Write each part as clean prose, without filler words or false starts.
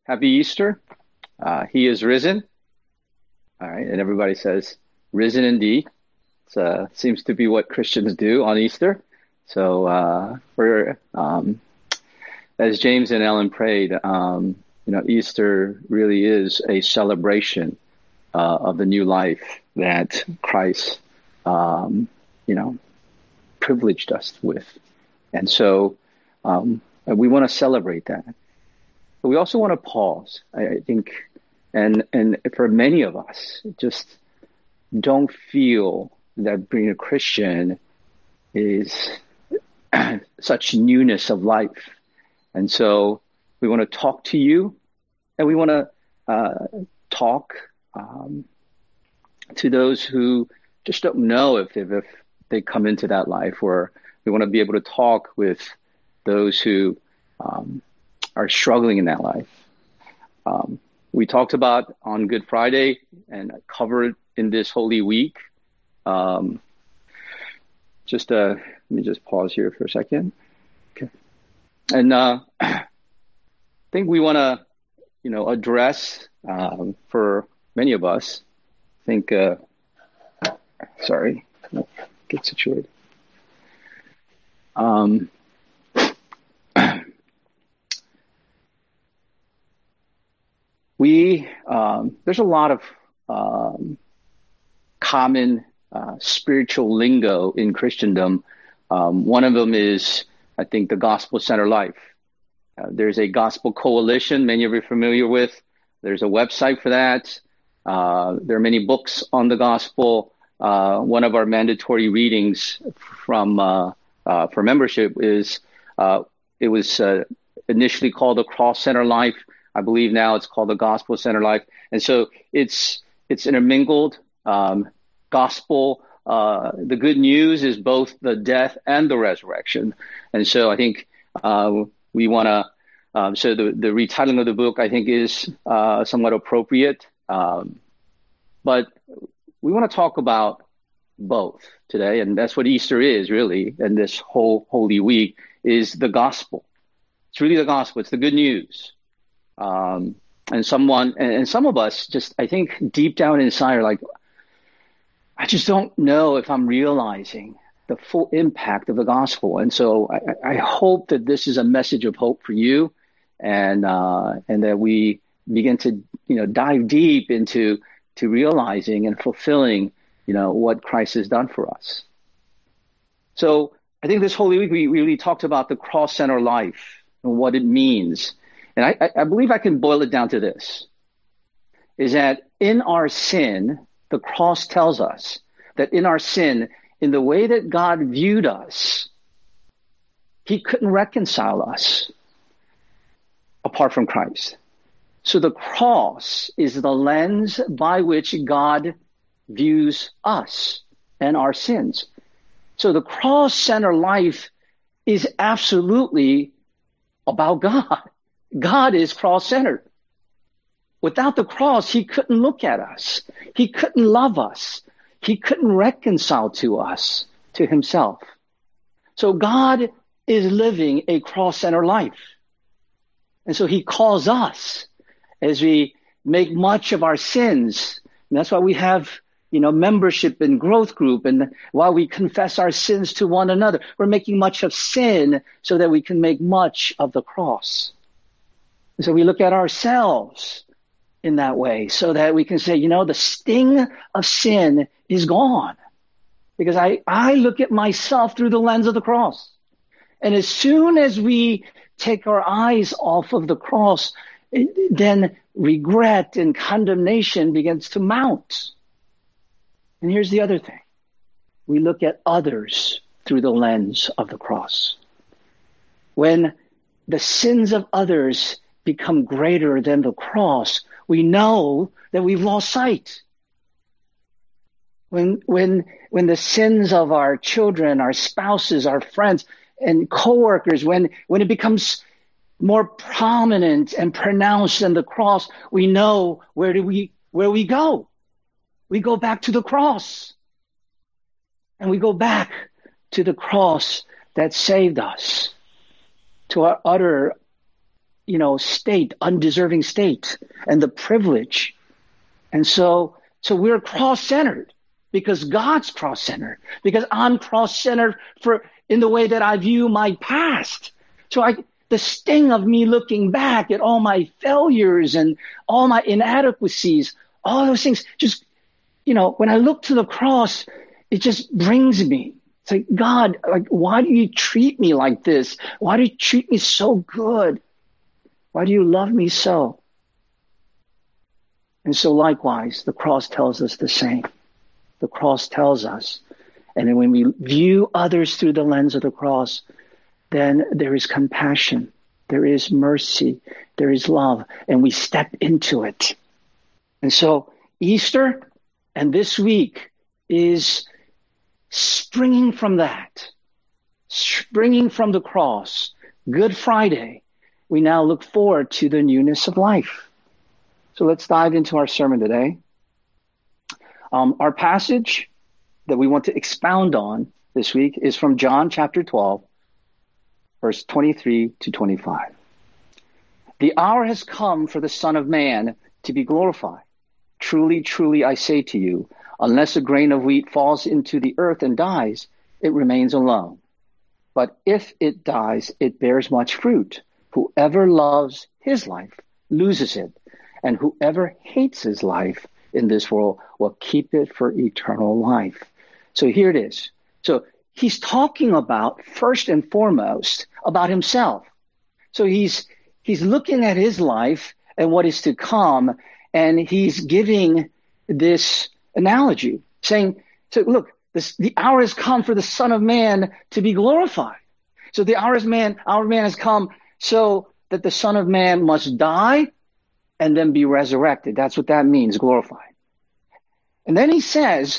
Happy Easter. He is risen. All right. And everybody says, risen indeed. Seems to be what Christians do on Easter. So as James and Ellen prayed, Easter really is a celebration of the new life that Christ, privileged us with. And so we want to celebrate that. But we also want to pause, I think, and for many of us, just don't feel that being a Christian is such newness of life. And so we want to talk to you, and we want to talk to those who just don't know if they come into that life, or we want to be able to talk with those who are struggling in that life. We talked about on Good Friday and covered in this Holy Week. Let me just pause here for a second. Okay. And I think we want to, address for many of us. I think, get situated. There's a lot of common spiritual lingo in Christendom. One of them is, I think, the gospel center life. There's a gospel coalition many of you are familiar with. There's a website for that. There are many books on the gospel. One of our mandatory readings for membership is it was initially called the Cross Center Life. I believe now it's called the Gospel Center Life. And so it's intermingled. Gospel, the good news is both the death and the resurrection. And so I think we want to, so the retitling of the book, I think, is somewhat appropriate. But we want to talk about both today. And that's what Easter is, really. And this whole Holy Week is the gospel. It's really the gospel. It's the good news. And some of us just, I think, deep down inside are like, I just don't know if I'm realizing the full impact of the gospel. And so I hope that this is a message of hope for you, and that we begin to, dive deep into realizing and fulfilling, what Christ has done for us. So I think this Holy Week, we really talked about the cross center life and what it means. And I believe I can boil it down to this, is that in our sin, the cross tells us that in our sin, in the way that God viewed us, he couldn't reconcile us apart from Christ. So the cross is the lens by which God views us and our sins. So the cross center life is absolutely about God. God is cross-centered. Without the cross, he couldn't look at us. He couldn't love us. He couldn't reconcile to us, to himself. So God is living a cross-centered life. And so he calls us as we make much of our sins. And that's why we have, membership in growth group. And while we confess our sins to one another, we're making much of sin so that we can make much of the cross. And so we look at ourselves in that way so that we can say, the sting of sin is gone, because I look at myself through the lens of the cross. And as soon as we take our eyes off of the cross, then regret and condemnation begins to mount. And here's the other thing. We look at others through the lens of the cross. When the sins of others become greater than the cross, we know that we've lost sight. When the sins of our children, our spouses, our friends, and coworkers, when it becomes more prominent and pronounced than the cross, we know where we go. We go back to the cross. And we go back to the cross that saved us, to our utter state, undeserving state, and the privilege. And so we're cross-centered because God's cross-centered, because I'm cross-centered in the way that I view my past. So the sting of me looking back at all my failures and all my inadequacies, all those things, just, when I look to the cross, it just brings me. It's like, God, why do you treat me like this? Why do you treat me so good? Why do you love me so? And so likewise, the cross tells us the same. The cross tells us. And then when we view others through the lens of the cross, then there is compassion, there is mercy, there is love, and we step into it. And so Easter and this week is springing from that, springing from the cross. Good Friday, we now look forward to the newness of life. So let's dive into our sermon today. Our passage that we want to expound on this week is from John chapter 12, verse 23 to 25. The hour has come for the Son of Man to be glorified. Truly, truly, I say to you, unless a grain of wheat falls into the earth and dies, it remains alone. But if it dies, it bears much fruit. Whoever loves his life loses it, and whoever hates his life in this world will keep it for eternal life. So here it is. So he's talking about, first and foremost, about himself. So he's looking at his life and what is to come, and he's giving this analogy, saying, so look, the hour has come for the Son of Man to be glorified. So the hour of man has come so that the Son of Man must die and then be resurrected. That's what that means, glorified. And then he says,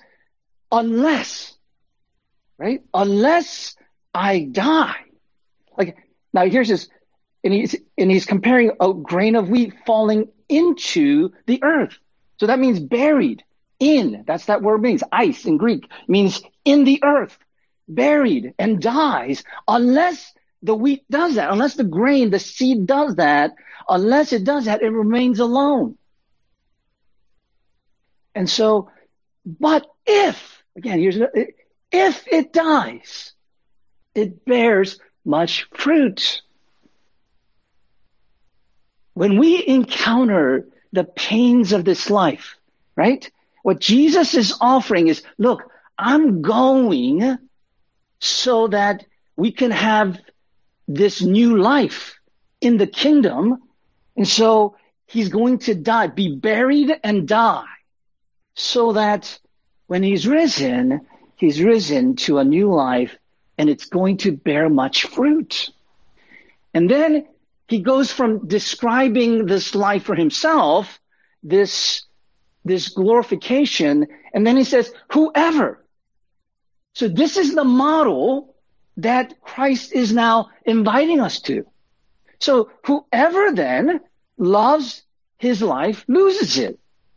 unless, right? Unless I die. Now here's this, and he's comparing a grain of wheat falling into the earth. So that means buried in. That's that word means. Ice in Greek means in the earth, buried and dies, unless the wheat does that, unless the grain, the seed does that, unless it does that, it remains alone. And so, but if it dies, it bears much fruit. When we encounter the pains of this life, right? What Jesus is offering is, look, I'm going so that we can have this new life in the kingdom. And so he's going to die, be buried and die, so that when he's risen to a new life, and it's going to bear much fruit. And then he goes from describing this life for himself, this glorification, and then he says, whoever. So this is the model that Christ is now inviting us to. So whoever then loves his life loses it.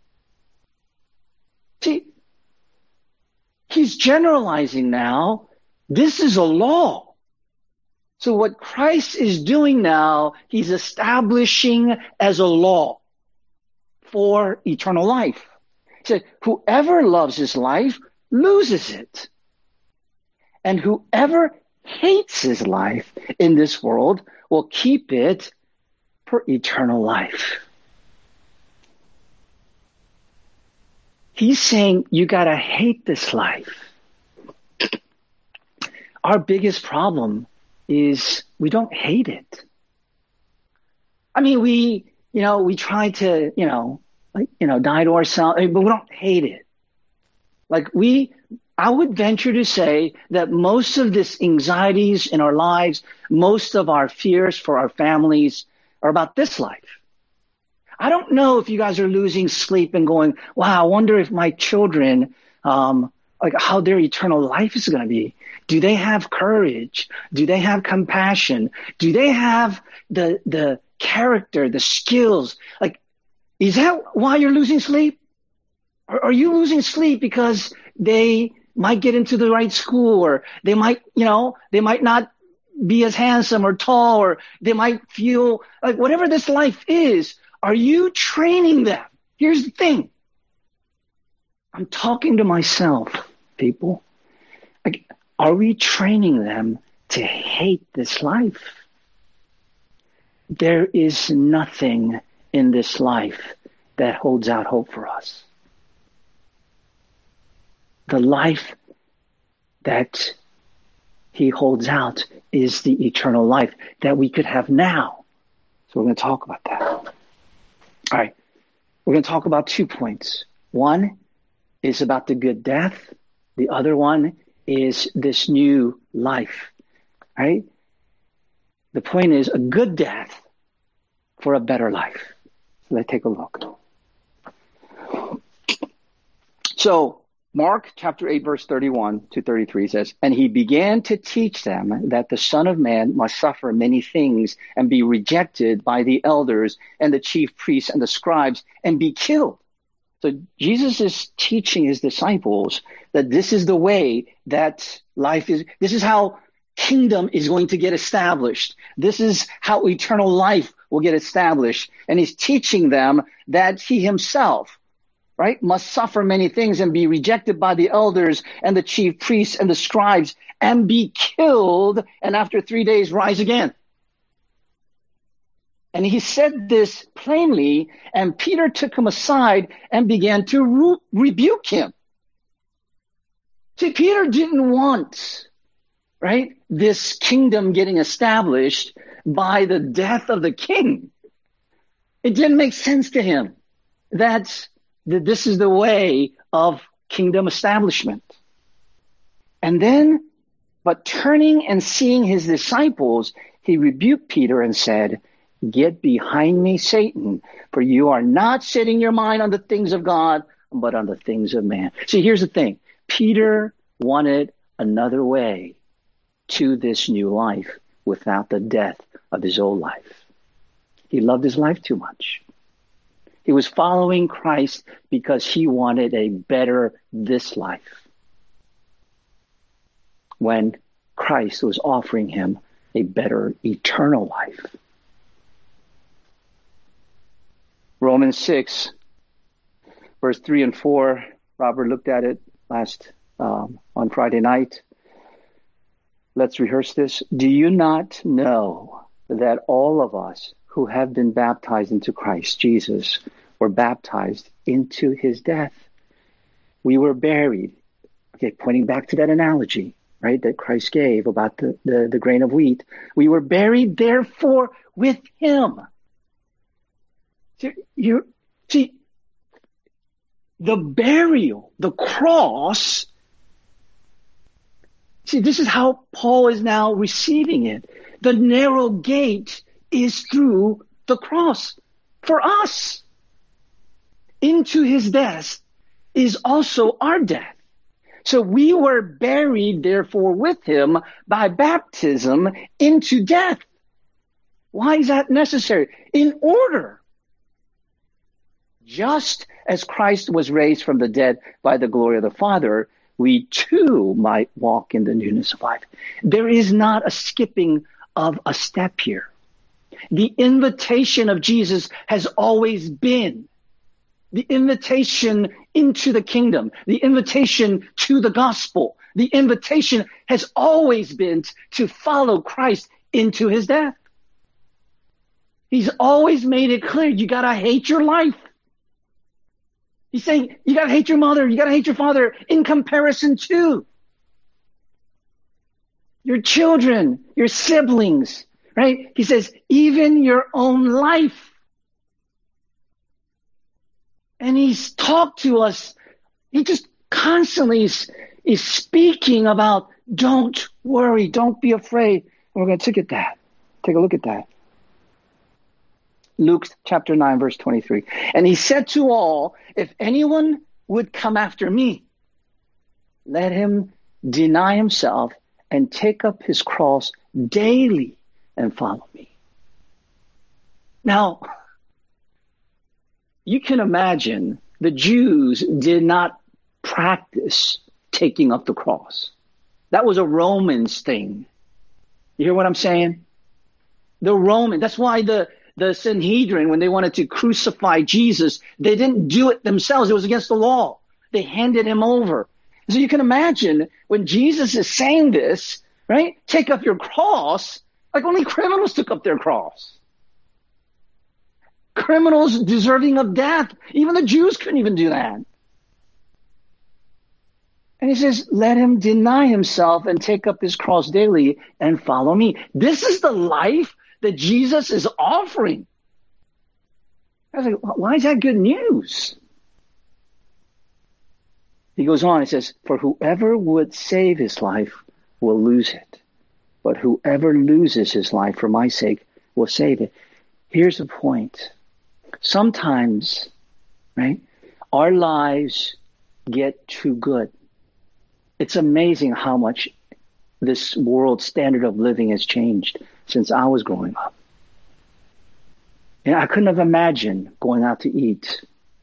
See, he's generalizing now. This is a law. So what Christ is doing now, he's establishing as a law for eternal life. He said, whoever loves his life loses it. And whoever hates his life in this world will keep it for eternal life. He's saying you got to hate this life. Our biggest problem is we don't hate it. I mean, we try to, die to ourselves, but we don't hate it. I would venture to say that most of this anxieties in our lives, most of our fears for our families are about this life. I don't know if you guys are losing sleep and going, wow, I wonder if my children, how their eternal life is going to be. Do they have courage? Do they have compassion? Do they have the character, the skills? Is that why you're losing sleep? Or are you losing sleep because they might get into the right school, or they might not be as handsome or tall, or they might feel like whatever this life is. Are you training them? Here's the thing. I'm talking to myself, people. Like, are we training them to hate this life? There is nothing in this life that holds out hope for us. The life that he holds out is the eternal life that we could have now. So we're going to talk about that. All right. We're going to talk about 2 points. One is about the good death. The other one is this new life. Right? The point is a good death for a better life. So let's take a look. So Mark chapter 8, verse 31 to 33 says, "And he began to teach them that the Son of Man must suffer many things and be rejected by the elders and the chief priests and the scribes and be killed." So Jesus is teaching his disciples that this is the way that life is. This is how kingdom is going to get established. This is how eternal life will get established. And he's teaching them that he himself, right, must suffer many things and be rejected by the elders and the chief priests and the scribes and be killed, and after 3 days rise again. And he said this plainly, and Peter took him aside and began to rebuke him. See, Peter didn't want, right, this kingdom getting established by the death of the king. It didn't make sense to him that this is the way of kingdom establishment. And then, but turning and seeing his disciples, he rebuked Peter and said, "Get behind me, Satan, for you are not setting your mind on the things of God, but on the things of man." See, here's the thing. Peter wanted another way to this new life without the death of his old life. He loved his life too much. He was following Christ because he wanted a better this life, when Christ was offering him a better eternal life. Romans 6, verse 3 and 4, Robert looked at it last on Friday night. Let's rehearse this. "Do you not know that all of us who have been baptized into Christ Jesus were baptized into his death? We were buried." Okay, pointing back to that analogy, right, that Christ gave about the grain of wheat. "We were buried, therefore, with him." See, the burial, the cross. See, this is how Paul is now receiving it. The narrow gate is through the cross for us. Into his death is also our death. So we were buried, therefore, with him by baptism into death. Why is that necessary? In order, just as Christ was raised from the dead by the glory of the Father, we too might walk in the newness of life. There is not a skipping of a step here. The invitation of Jesus has always been the invitation into the kingdom, the invitation to the gospel. The invitation has always been to follow Christ into his death. He's always made it clear, you got to hate your life. He's saying, you got to hate your mother, you got to hate your father in comparison to your children, your siblings, right? He says, even your own life. And he's talked to us. He just constantly is speaking about, don't worry, don't be afraid. And we're going to take a look at that. Luke chapter 9, verse 23. "And he said to all, if anyone would come after me, let him deny himself and take up his cross daily and follow me." Now, you can imagine the Jews did not practice taking up the cross. That was a Romans thing. You hear what I'm saying? That's why the Sanhedrin, when they wanted to crucify Jesus, they didn't do it themselves. It was against the law. They handed him over. So you can imagine when Jesus is saying this, right? Take up your cross, like only criminals took up their cross. Criminals deserving of death. Even the Jews couldn't even do that. And he says, let him deny himself and take up his cross daily and follow me. This is the life that Jesus is offering. I was like, why is that good news? He goes on, he says, for whoever would save his life will lose it. But whoever loses his life for my sake will save it. Here's the point. Sometimes, right, our lives get too good. It's amazing how much this world's standard of living has changed since I was growing up. And I couldn't have imagined going out to eat,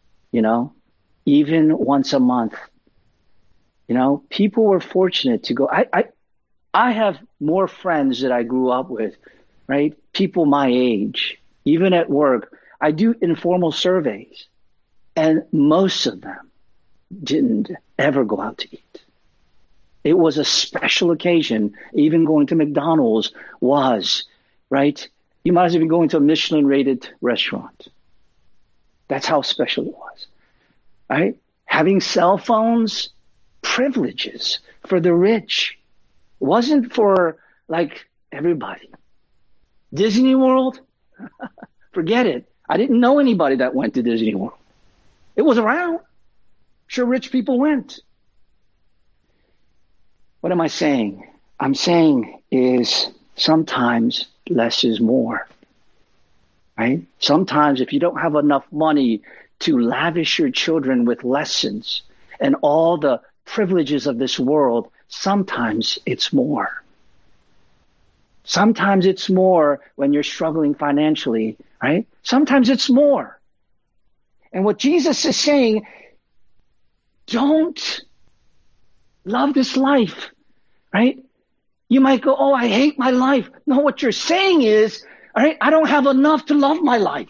even once a month. People were fortunate to go. I have more friends that I grew up with, right? People my age, even at work. I do informal surveys, and most of them didn't ever go out to eat. It was a special occasion. Even going to McDonald's was, right? You might as well be going to a Michelin-rated restaurant. That's how special it was, right? Having cell phones, privileges for the rich. It wasn't for, like, everybody. Disney World? Forget it. I didn't know anybody that went to Disney World. It was around. Sure, rich people went. What am I saying? I'm saying is sometimes less is more, right? Sometimes if you don't have enough money to lavish your children with lessons and all the privileges of this world, sometimes it's more. Sometimes it's more when you're struggling financially, right? Sometimes it's more. And what Jesus is saying, don't love this life, right? You might go, oh, I hate my life. No, what you're saying is, all right, I don't have enough to love my life.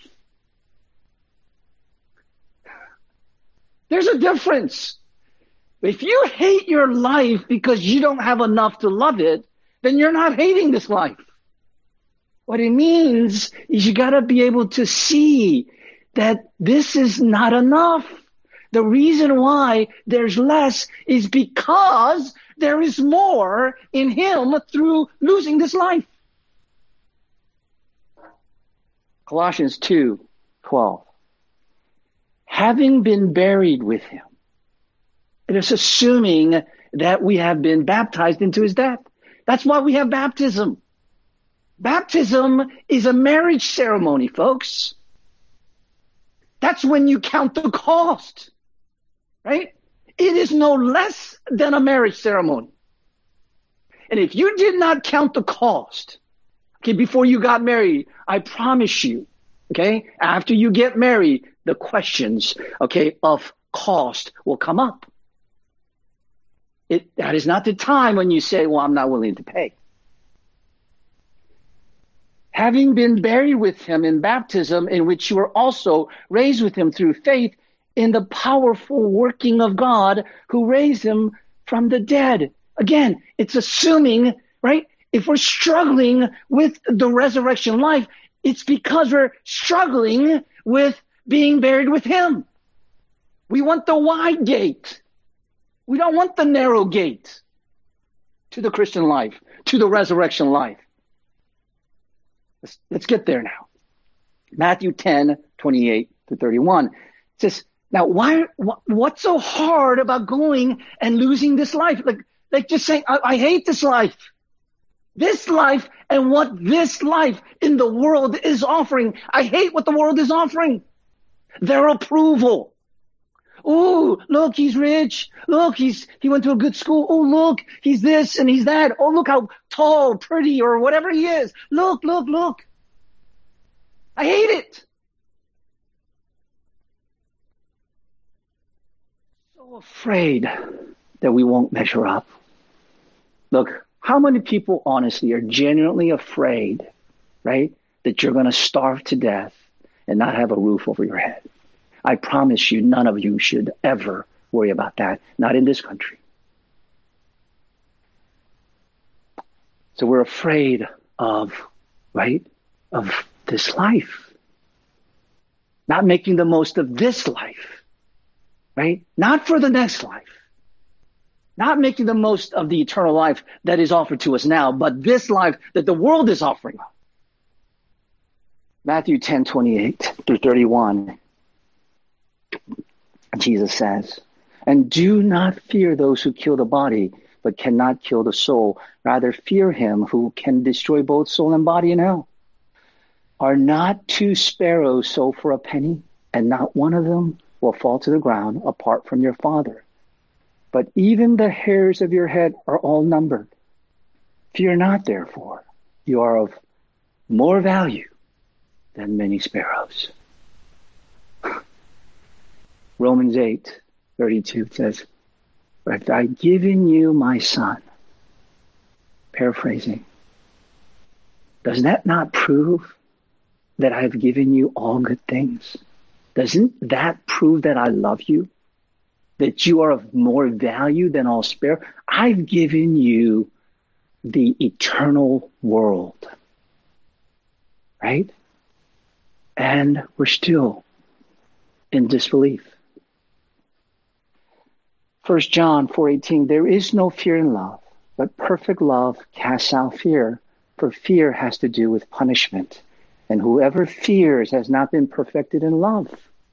There's a difference. If you hate your life because you don't have enough to love it, then you're not hating this life. What it means is you got to be able to see that this is not enough. The reason why there's less is because there is more in him through losing this life. Colossians 2:12. Having been buried with him. It is assuming that we have been baptized into his death. That's why we have baptism. Baptism is a marriage ceremony, folks. That's when you count the cost, right? It is no less than a marriage ceremony. And if you did not count the cost, okay, before you got married, I promise you, okay, after you get married, the questions, okay, of cost will come up. That is not the time when you say, well, I'm not willing to pay. Having been buried with him in baptism, in which you were also raised with him through faith in the powerful working of God who raised him from the dead. Again, it's assuming, right? If we're struggling with the resurrection life, it's because we're struggling with being buried with him. We want the wide gate. We don't want the narrow gate to the Christian life, to the resurrection life. Let's get there now. Matthew 10:28-31. It says, now what's so hard about going and losing this life? Like just saying, I hate this life. This life and what this life in the world is offering. I hate what the world is offering. Their approval. Oh, look, he's rich. Look, he went to a good school. Oh, look, he's this and he's that. Oh, look how tall, pretty, or whatever he is. Look. I hate it. So afraid that we won't measure up. Look, How many people, honestly, are genuinely afraid, right, that you're going to starve to death and not have a roof over your head? I promise you, none of you should ever worry about that. Not in this country. So we're afraid of, right, of this life. Not making the most of this life, right? Not for the next life. Not making the most of the eternal life that is offered to us now, but this life that the world is offering us. Matthew 10:28 through 31. Jesus says, "And do not fear those who kill the body, but cannot kill the soul. Rather fear him who can destroy both soul and body in hell. Are not 2 sparrows sold for a penny, and not one of them will fall to the ground apart from your Father? But even the hairs of your head are all numbered. Fear not, therefore, you are of more value than many sparrows." Romans 8:32 says, "But I've given you my son." Paraphrasing. Does that not prove that I've given you all good things? Doesn't that prove that I love you? That you are of more value than all sparrows? I've given you the eternal world. Right? And we're still in disbelief. 1 John 4:18, "There is no fear in love, but perfect love casts out fear, for fear has to do with punishment. And whoever fears has not been perfected in love."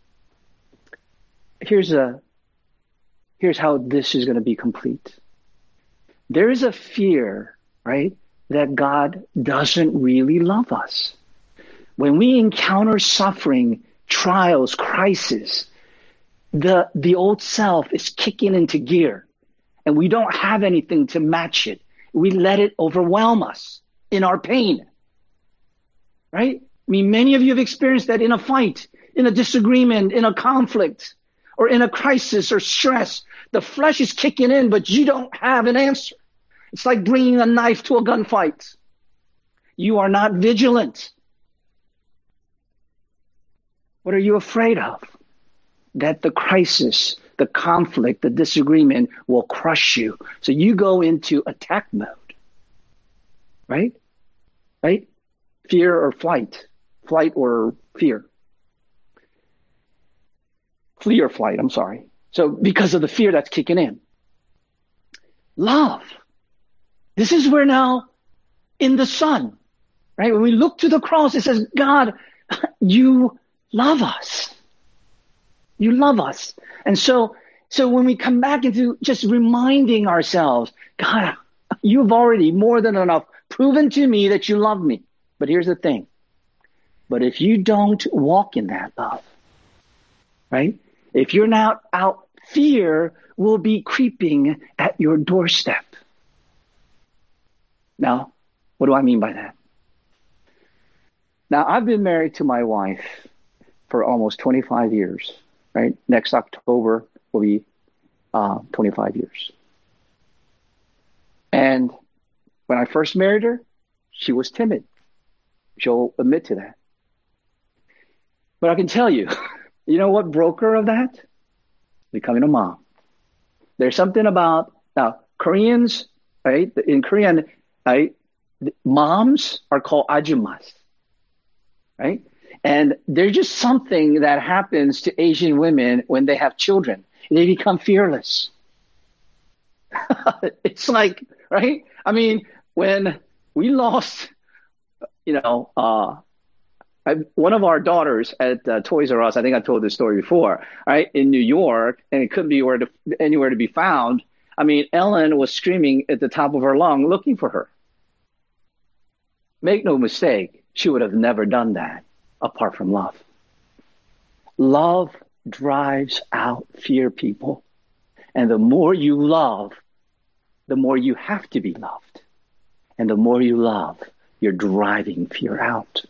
Here's how this is going to be complete. There is a fear, right, that God doesn't really love us. When we encounter suffering, trials, crisis, the old self is kicking into gear, and we don't have anything to match it. We let it overwhelm us in our pain, right? I mean, many of you have experienced that in a fight, in a disagreement, in a conflict, or in a crisis or stress. The flesh is kicking in, but you don't have an answer. It's like bringing a knife to a gunfight. You are not vigilant. What are you afraid of? That the crisis, the conflict, the disagreement will crush you. So you go into attack mode, right? Right? Fear or flight. Flight or fear. Flee or flight, I'm sorry. So because of the fear that's kicking in. Love. This is where now in the Son, right? When we look to the cross, it says, God, you love us. You love us. And so when we come back into just reminding ourselves, God, you've already more than enough proven to me that you love me. But here's the thing. But if you don't walk in that love, right? If you're not out, fear will be creeping at your doorstep. Now, what do I mean by that? Now, I've been married to my wife for almost 25 years, right? Next October will be 25 years. And when I first married her, she was timid. She'll admit to that. But I can tell you, you know what broke her of that? Becoming a mom. There's something about, now, Koreans, right? In Korean, right? Moms are called ajumas, right? And there's just something that happens to Asian women when they have children. They become fearless. It's like, right? I mean, when we lost, one of our daughters at Toys R Us, I think I told this story before, right? In New York, and it couldn't be anywhere to be found. I mean, Ellen was screaming at the top of her lung looking for her. Make no mistake, she would have never done that apart from love. Love drives out fear, people. And the more you love, the more you have to be loved. And the more you love, you're driving fear out.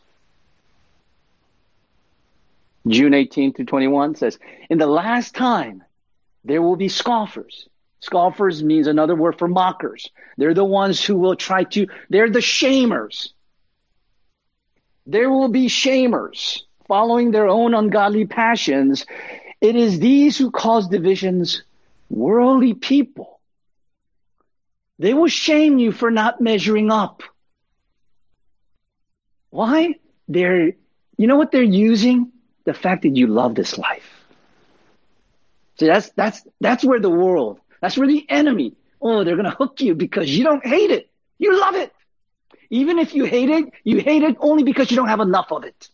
June 18 through 21 says, in the last time, there will be scoffers Scoffers means another word for mockers. They're the ones who will they're the shamers. There will be shamers following their own ungodly passions. It is these who cause divisions, worldly people. They will shame you for not measuring up. Why? You know what they're using? The fact that you love this life. See, that's where the world, that's where the enemy, they're going to hook you because you don't hate it. You love it. Even if you hate it only because you don't have enough of it.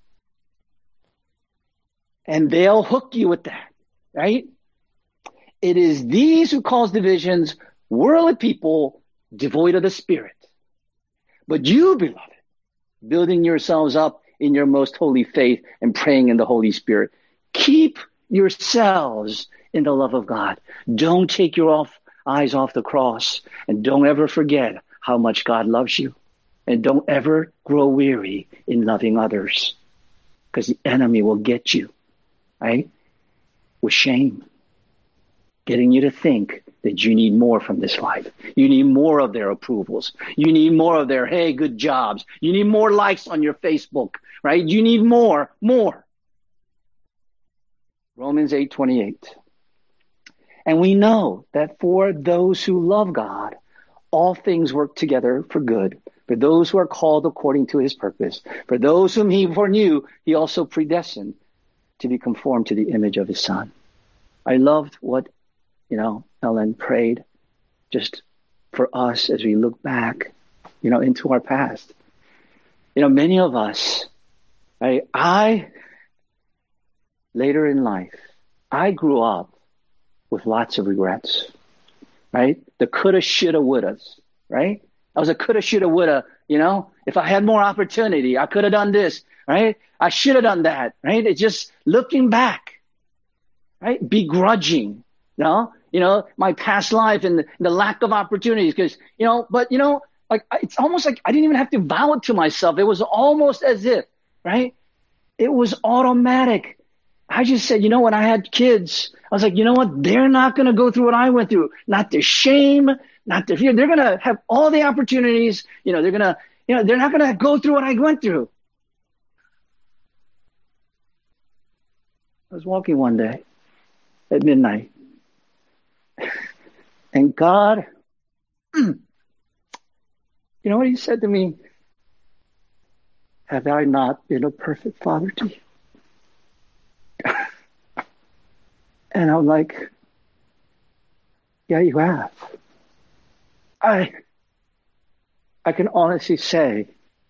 And they'll hook you with that, right? It is these who cause divisions, worldly people devoid of the Spirit. But you, beloved, building yourselves up in your most holy faith and praying in the Holy Spirit, keep yourselves in the love of God. Don't take your eyes off the cross, and don't ever forget how much God loves you. And don't ever grow weary in loving others, because the enemy will get you, right? With shame, getting you to think that you need more from this life. You need more of their approvals. You need more of their, hey, good jobs. You need more likes on your Facebook, right? You need more. Romans 8:28. And we know that for those who love God, all things work together for good, for those who are called according to his purpose. For those whom he foreknew, he also predestined to be conformed to the image of his Son. I loved what, Ellen prayed just for us as we look back, into our past. Many of us, I later in life, I grew up with lots of regrets, right? The coulda, shoulda, wouldas, right? I was a coulda, shoulda, woulda, if I had more opportunity, I could have done this, right? I should have done that, right? It's just looking back, right? Begrudging, my past life and the lack of opportunities because, it's almost like I didn't even have to vow it to myself. It was almost as if, right? It was automatic. I just said, when I had kids, I was like, you know what? They're not going to go through what I went through. Not the shame, not the fear. They're going to have all the opportunities. They're not going to go through what I went through. I was walking one day at midnight, and God, you know what he said to me? Have I not been a perfect father to you? And I'm like, yeah, you have. I can honestly say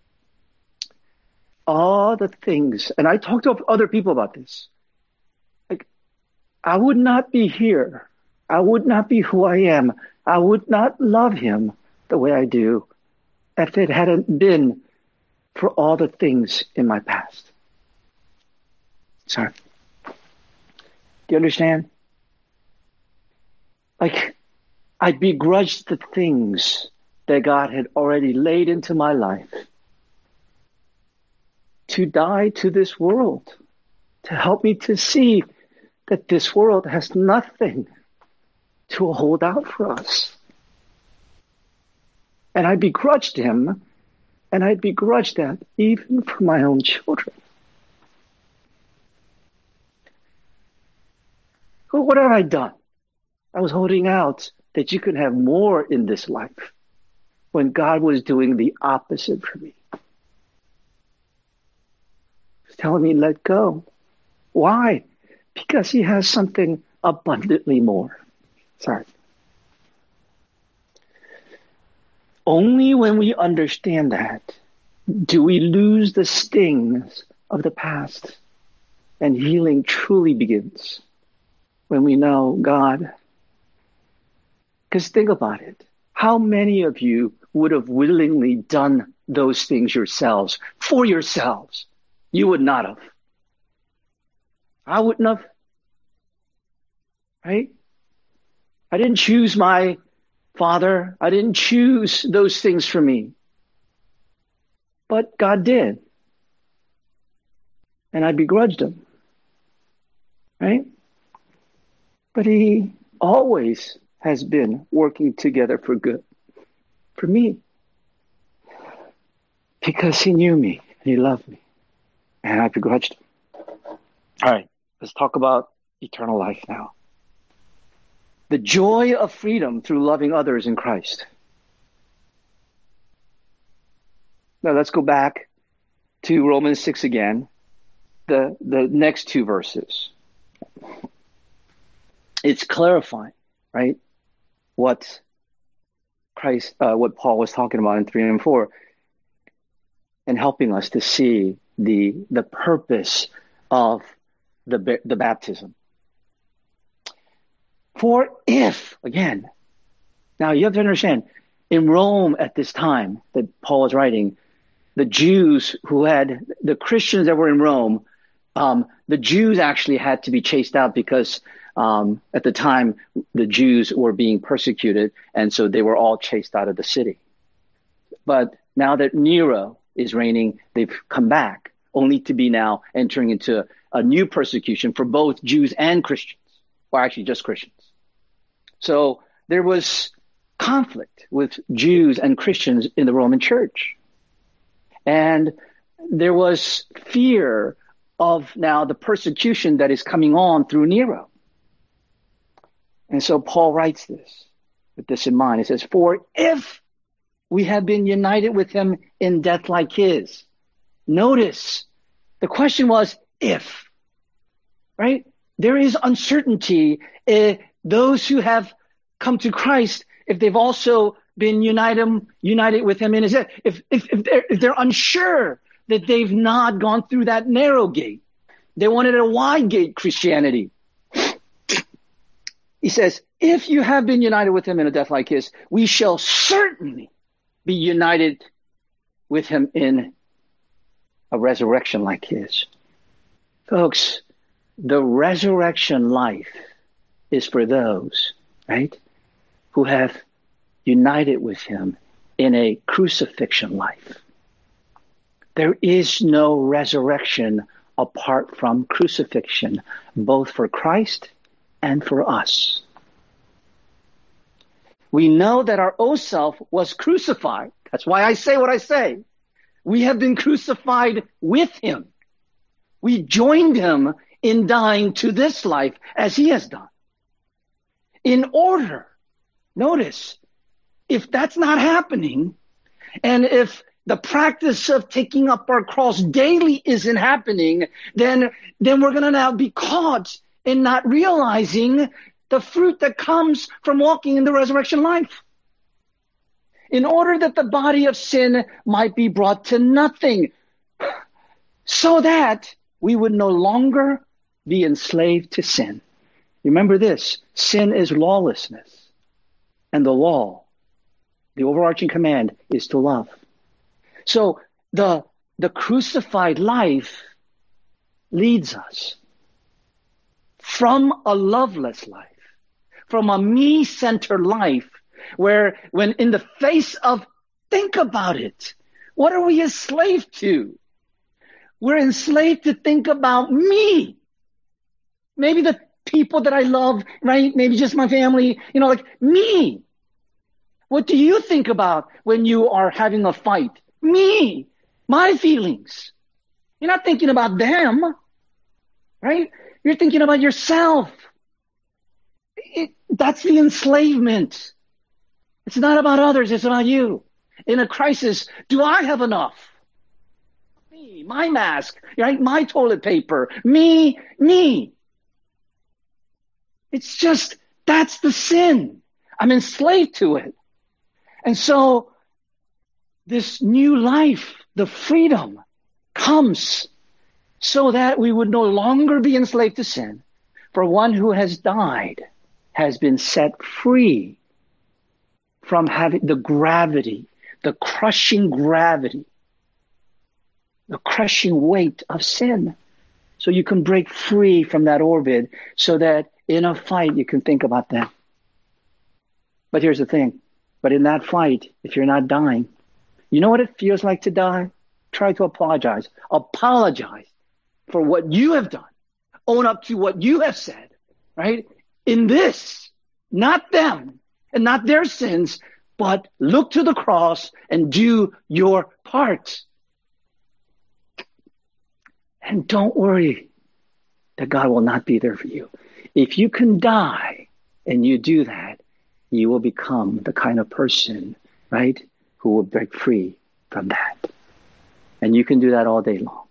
all the things, and I talked to other people about this. Like, I would not be here. I would not be who I am. I would not love him the way I do if it hadn't been for all the things in my past. Sorry. Do you understand? Like, I begrudged the things that God had already laid into my life to die to this world, to help me to see that this world has nothing to hold out for us. And I begrudged him, and I begrudged that even for my own children. Well, what have I done? I was holding out that you could have more in this life when God was doing the opposite for me. He was telling me, let go. Why? Because he has something abundantly more. Sorry. Only when we understand that do we lose the stings of the past, and healing truly begins when we know God. Because think about it. How many of you would have willingly done those things yourselves, for yourselves? You would not have. I wouldn't have. Right? I didn't choose my father. I didn't choose those things for me. But God did. And I begrudged him. Right? But he always has been working together for good for me, because he knew me and he loved me and I begrudged him. All right, let's talk about eternal life now. The joy of freedom through loving others in Christ. Now let's go back to Romans 6 again, the next two verses. It's clarifying, right, what Paul was talking about in 3 and 4, and helping us to see the purpose of the baptism. For if, again, now you have to understand, in Rome at this time that Paul was writing, the Christians that were in Rome, the Jews actually had to be chased out because at the time the Jews were being persecuted, and so they were all chased out of the city. But now that Nero is reigning, they've come back, only to be now entering into a new persecution for both Jews and Christians, or actually just Christians. So there was conflict with Jews and Christians in the Roman church. And there was fear of now the persecution that is coming on through Nero. And so Paul writes this with this in mind. He says, for if we have been united with him in death like his. Notice, the question was if, right? There is uncertainty. Those who have come to Christ, if they've also been united with him in his death, if they're unsure that they've not gone through that narrow gate, they wanted a wide gate Christianity. He says, if you have been united with him in a death like his, we shall certainly be united with him in a resurrection like his. Folks, the resurrection life is for those, right, who have united with him in a crucifixion life. There is no resurrection apart from crucifixion, both for Christ and for us. We know that our old self was crucified. That's why I say what I say. We have been crucified with him. We joined him in dying to this life as he has done. In order, notice, if that's not happening, and if the practice of taking up our cross daily isn't happening, then we're going to now be caught in not realizing the fruit that comes from walking in the resurrection life. In order that the body of sin might be brought to nothing, so that we would no longer be enslaved to sin. Remember this, sin is lawlessness. And the law, the overarching command, is to love. So the crucified life leads us from a loveless life, from a me-centered life, where when in the face of, think about it, what are we enslaved to? We're enslaved to think about me. Maybe the people that I love, right? Maybe just my family, like me. What do you think about when you are having a fight? Me, my feelings. You're not thinking about them, right? You're thinking about yourself. That's the enslavement. It's not about others, it's about you. In a crisis, do I have enough? Me, my mask, right? My toilet paper, me. It's just, that's the sin. I'm enslaved to it. And so this new life, the freedom, comes so that we would no longer be enslaved to sin. For one who has died has been set free from having the gravity, the crushing gravity, the crushing weight of sin. So you can break free from that orbit so that in a fight you can think about that. But here's the thing. But in that fight, if you're not dying, you know what it feels like to die? Try to apologize. Apologize for what you have done. Own up to what you have said, right? In this, Not them and not their sins, but look to the cross and do your part. And don't worry that God will not be there for you. If you can die and you do that, you will become the kind of person, right, who will break free from that. And you can do that all day long.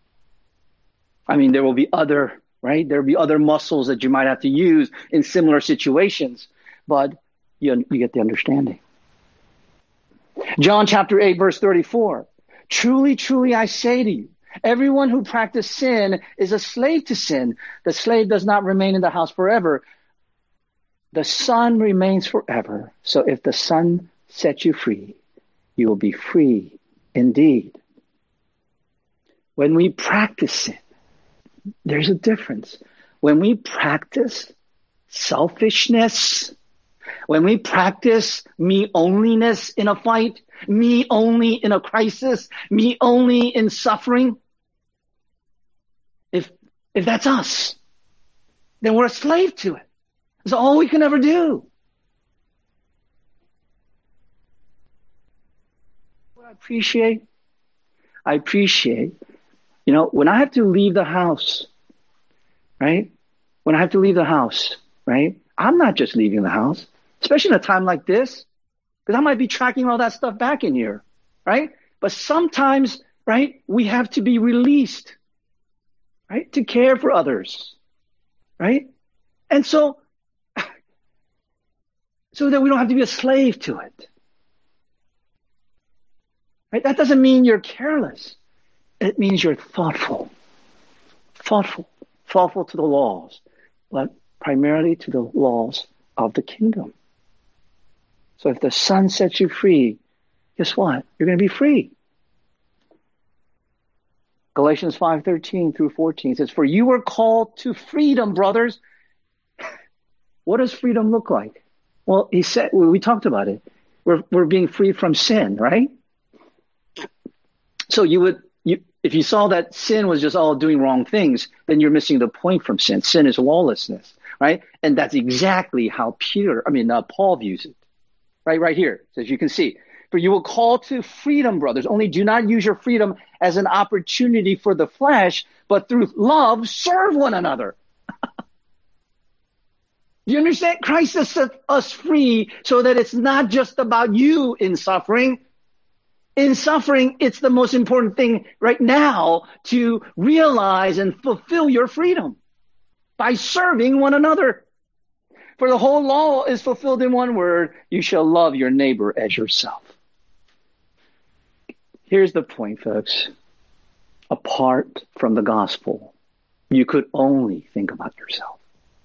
I mean, there will be other, right? There will be other muscles that you might have to use in similar situations, but you get the understanding. John chapter 8, verse 34. Truly, truly, I say to you, everyone who practices sin is a slave to sin. The slave does not remain in the house forever. The Son remains forever. So if the Son sets you free, you will be free indeed. When we practice sin, there's a difference. When we practice selfishness, when we practice me-onlyness in a fight, me only in a crisis, me only in suffering, if that's us, then we're a slave to it. It's all we can ever do. What I appreciate, when I have to leave the house, right? When I have to leave the house, right? I'm not just leaving the house, especially in a time like this, because I might be tracking all that stuff back in here, right? But sometimes, right, we have to be released, right, to care for others, right? And so that we don't have to be a slave to it, right? That doesn't mean you're careless. It means you're thoughtful to the laws, but primarily to the laws of the kingdom. So if the Son sets you free, guess what? You're going to be free. Galatians 5:13 through 14 says, for you were called to freedom, brothers. What does freedom look like? Well, he said, we talked about it. We're being free from sin, right? So if you saw that sin was just all doing wrong things, then you're missing the point from sin. Sin is lawlessness, right? And that's exactly how Paul views it, right here. So as you can see, for you will call to freedom, brothers. Only do not use your freedom as an opportunity for the flesh, but through love, serve one another. You understand? Christ has set us free so that it's not just about you in suffering. In suffering, it's the most important thing right now to realize and fulfill your freedom by serving one another. For the whole law is fulfilled in one word, you shall love your neighbor as yourself. Here's the point, folks. Apart from the gospel, you could only think about yourself.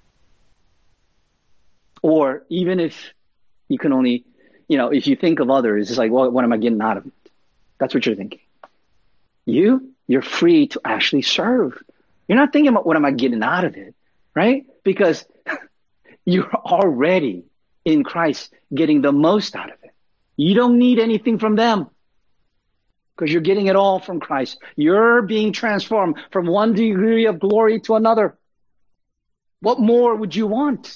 Or even if you can only, if you think of others, it's like, well, what am I getting out of it? That's what you're thinking. You're free to actually serve. You're not thinking about what am I getting out of it, right? Because you're already in Christ getting the most out of it. You don't need anything from them because you're getting it all from Christ. You're being transformed from one degree of glory to another. What more would you want?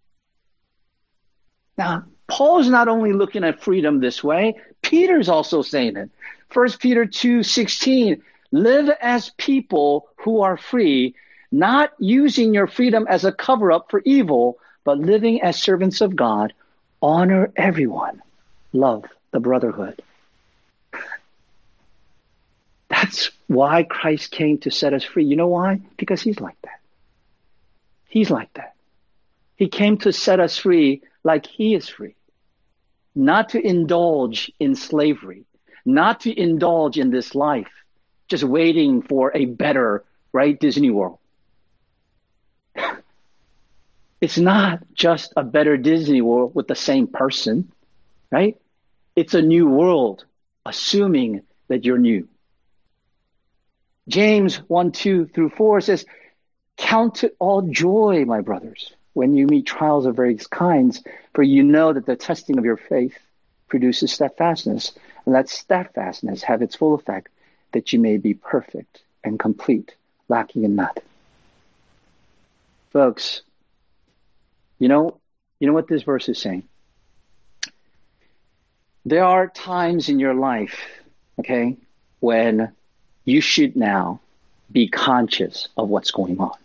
Now, Paul's not only looking at freedom this way, Peter's also saying it. 1 Peter 2:16, live as people who are free, not using your freedom as a cover-up for evil, but living as servants of God. Honor everyone. Love the brotherhood. That's why Christ came to set us free. You know why? Because he's like that. He's like that. He came to set us free like he is free. Not to indulge in slavery. Not to indulge in this life. Just waiting for a better, right, Disney World. It's not just a better Disney World with the same person, right? It's a new world, assuming that you're new. James 1:2-4 says, count it all joy, my brothers, when you meet trials of various kinds, for you know that the testing of your faith produces steadfastness, and let steadfastness have its full effect, that you may be perfect and complete, lacking in nothing. Folks, You know what this verse is saying? There are times in your life, okay, when you should now be conscious of what's going on.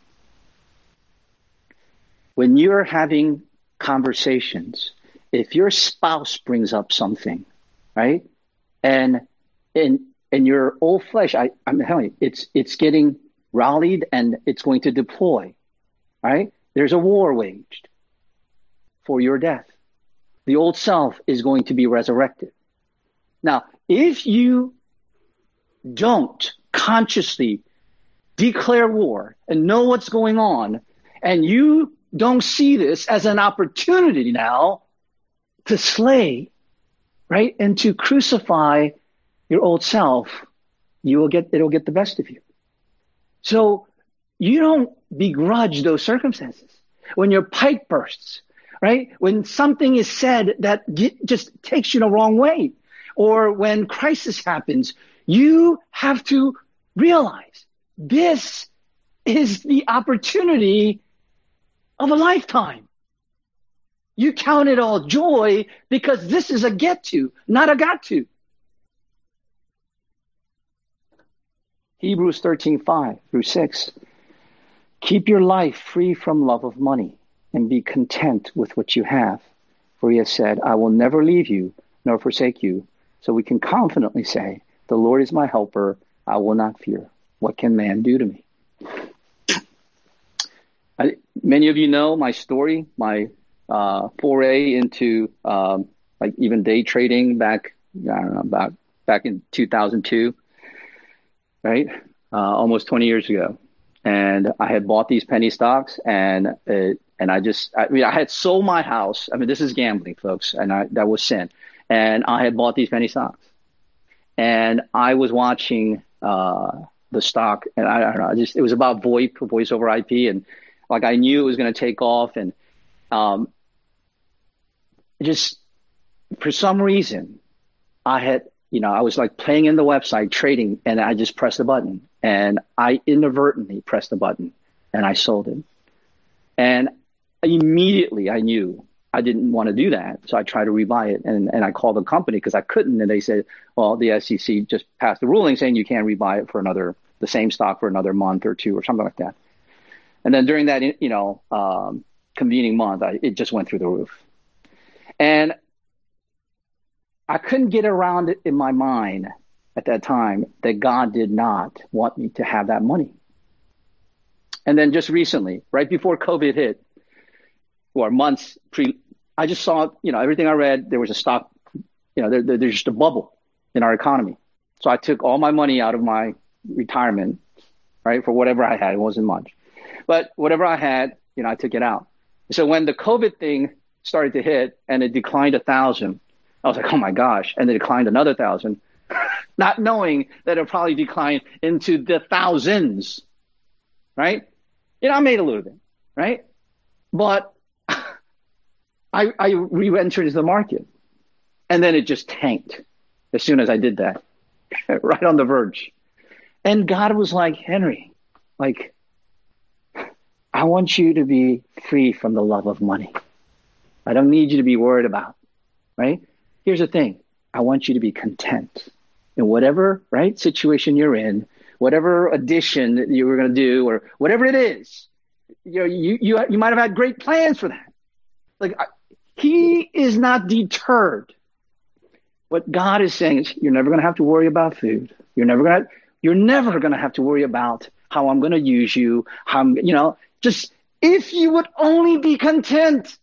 When you're having conversations, if your spouse brings up something, right, and your old flesh, I'm telling you, it's getting rallied and it's going to deploy, right? There's a war waged for your death. The old self is going to be resurrected. Now, if you don't consciously declare war and know what's going on, and you don't see this as an opportunity now to slay, right, and to crucify your old self, it'll get the best of you. So you don't begrudge those circumstances. When your pipe bursts, right? When something is said that just takes you the wrong way, or when crisis happens, you have to realize this is the opportunity of a lifetime. You count it all joy because this is a get to, not a got to. Hebrews 13:5-6. Keep your life free from love of money and be content with what you have. For he has said, I will never leave you nor forsake you. So we can confidently say, the Lord is my helper. I will not fear. What can man do to me? Many of you know my story, my foray into like even day trading back in 2002, right? Almost 20 years ago. And I had bought these penny stocks and I had sold my house. I mean, this is gambling, folks, and that was sin. And I had bought these penny stocks. And I was watching the stock, and I don't know, it was about VoIP, voice over IP, and like I knew it was going to take off, and just for some reason, I was like playing in the website trading, and I just pressed a button, and I inadvertently pressed the button, and I sold it, and immediately I knew I didn't want to do that. So I tried to rebuy it, and I called the company because I couldn't. And they said, well, the SEC just passed a ruling saying you can't rebuy it for the same stock for another month or two or something like that. And then during that, convening month, it just went through the roof. And I couldn't get around it in my mind at that time that God did not want me to have that money. And then just recently, right before COVID hit, or months I just saw, everything I read, there was a stock, there's just a bubble in our economy. So I took all my money out of my retirement, right, for whatever I had. It wasn't much. But whatever I had, I took it out. So when the COVID thing started to hit and it declined 1,000, I was like, oh my gosh. And it declined another 1,000, not knowing that it'll probably decline into the thousands, right? I made a little bit, right? But I re-entered into the market, and then it just tanked as soon as I did that, right on the verge. And God was like, Henry, I want you to be free from the love of money. I don't need you to be worried about, right? Here's the thing. I want you to be content in whatever, right, situation you're in, whatever addition that you were going to do, or whatever it is. You might have had great plans for that. He is not deterred. What God is saying is, you're never going to have to worry about food. You're never going to have to worry about how I'm going to use you. Just if you would only be content.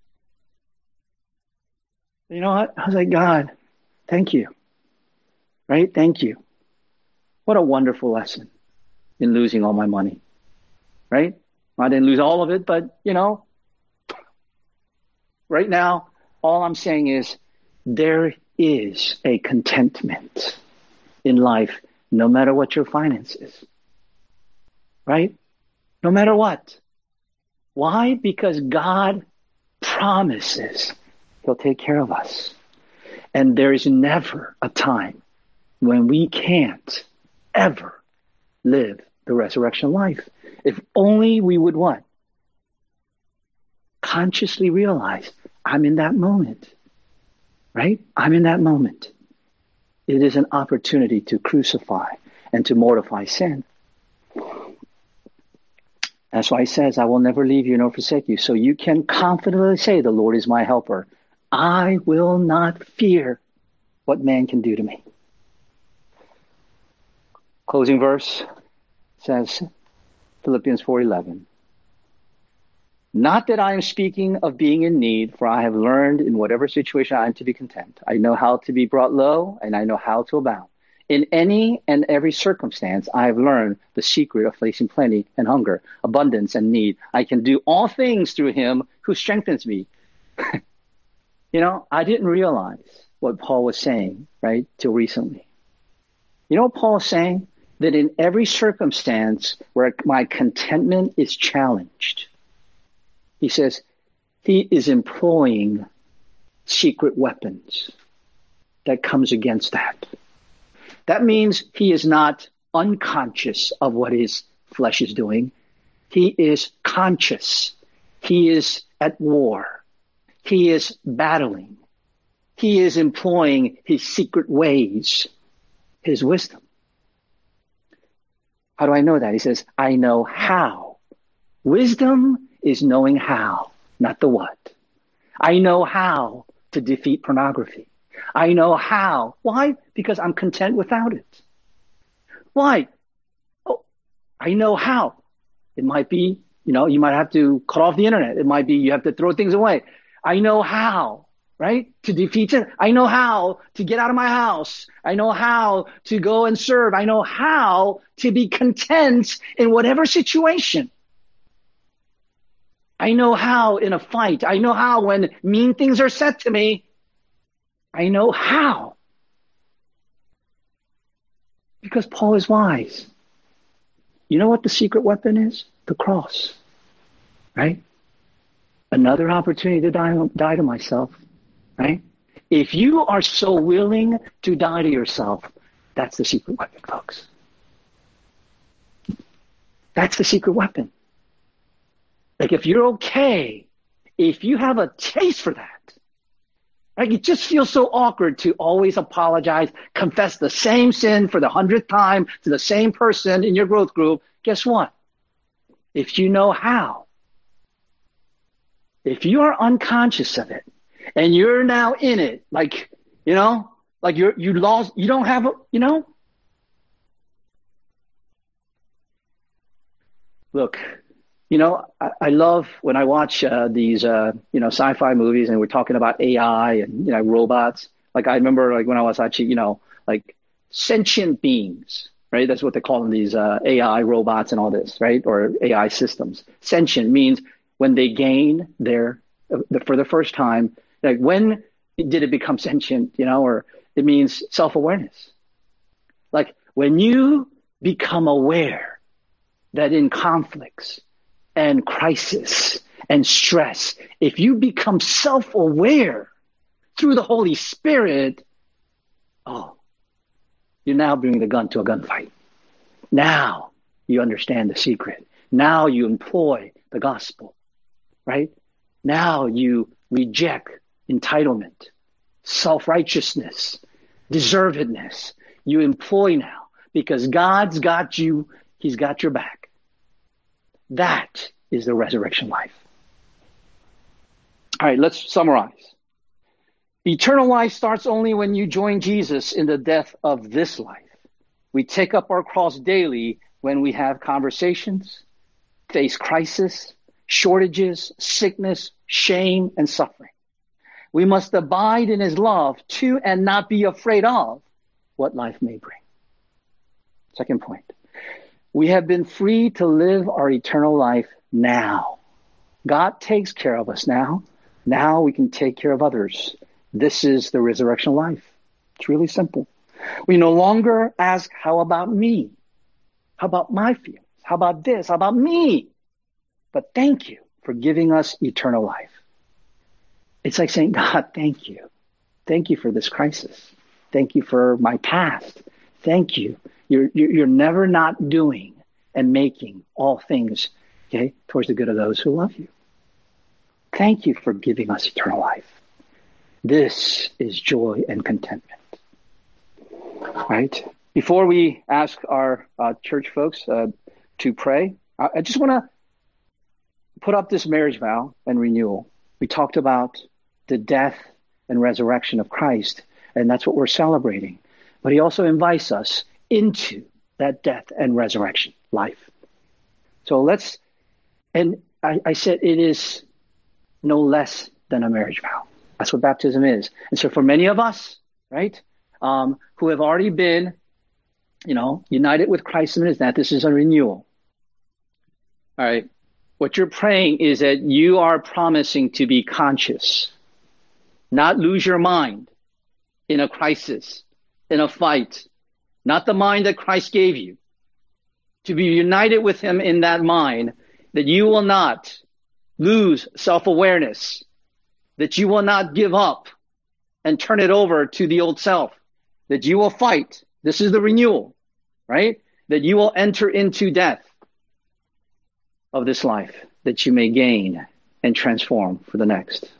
You know what? I was like, God, thank you. Right? Thank you. What a wonderful lesson in losing all my money. Right? I didn't lose all of it, but right now, all I'm saying is there is a contentment in life, no matter what your finances, right? No matter what. Why? Because God promises He'll take care of us. And there is never a time when we can't ever live the resurrection life. If only we would what? consciously realize I'm in that moment, right? I'm in that moment. It is an opportunity to crucify and to mortify sin. That's why he says, I will never leave you nor forsake you. So you can confidently say, the Lord is my helper. I will not fear what man can do to me. Closing verse says, Philippians 4:11. Not that I am speaking of being in need, for I have learned in whatever situation I am to be content. I know how to be brought low, and I know how to abound. In any and every circumstance, I have learned the secret of facing plenty and hunger, abundance and need. I can do all things through him who strengthens me. I didn't realize what Paul was saying, right, till recently. You know what Paul is saying? That in every circumstance where my contentment is challenged, he says he is employing secret weapons that comes against that. That means he is not unconscious of what his flesh is doing. He is conscious. He is at war. He is battling. He is employing his secret ways, his wisdom. How do I know that? He says, I know how. Wisdom is knowing how, not the what. I know how to defeat pornography. I know how. Why? Because I'm content without it. Why? Oh, I know how. It might be, you might have to cut off the internet. It might be you have to throw things away. I know how, right? To defeat it. I know how to get out of my house. I know how to go and serve. I know how to be content in whatever situation. I know how in a fight. I know how when mean things are said to me. I know how. Because Paul is wise. You know what the secret weapon is? The cross. Right? Another opportunity to die to myself. Right? If you are so willing to die to yourself, that's the secret weapon, folks. That's the secret weapon. Like if you're okay, if you have a taste for that, like it just feels so awkward to always apologize, confess the same sin for the 100th time to the same person in your growth group. Guess what? If you know how, if you are unconscious of it and you're now in it, like you lost, you don't have look, I love when I watch these, sci-fi movies and we're talking about AI and, robots. Like I remember when I was actually, sentient beings, right? That's what they call them, these AI robots and all this, right? Or AI systems. Sentient means when they gain for the first time, like when did it become sentient, or it means self-awareness. Like when you become aware that in conflicts, and crisis and stress, if you become self-aware through the Holy Spirit, you're now bringing the gun to a gunfight. Now you understand the secret. Now you employ the gospel, right? Now you reject entitlement, self-righteousness, deservedness. You employ now because God's got you. He's got your back. That is the resurrection life. All right, let's summarize. Eternal life starts only when you join Jesus in the death of this life. We take up our cross daily when we have conversations, face crisis, shortages, sickness, shame, and suffering. We must abide in his love to and not be afraid of what life may bring. Second point. We have been free to live our eternal life now. God takes care of us now. Now we can take care of others. This is the resurrection life. It's really simple. We no longer ask, how about me? How about my feelings? How about this? How about me? But thank you for giving us eternal life. It's like saying, God, thank you. Thank you for this crisis. Thank you for my past. Thank you. You're never not doing and making all things, okay, towards the good of those who love you. Thank you for giving us eternal life. This is joy and contentment. Right? Before we ask our church folks to pray, I just want to put up this marriage vow and renewal. We talked about the death and resurrection of Christ, and that's what we're celebrating. But he also invites us into that death and resurrection life. So I said it is no less than a marriage vow. That's what baptism is. And so for many of us, right, who have already been, united with Christ in his death, this is a renewal. All right. What you're praying is that you are promising to be conscious, not lose your mind in a crisis, in a fight, not the mind that Christ gave you. To be united with him in that mind, that you will not lose self-awareness, that you will not give up and turn it over to the old self, that you will fight. This is the renewal, right? That you will enter into death of this life, that you may gain and transform for the next.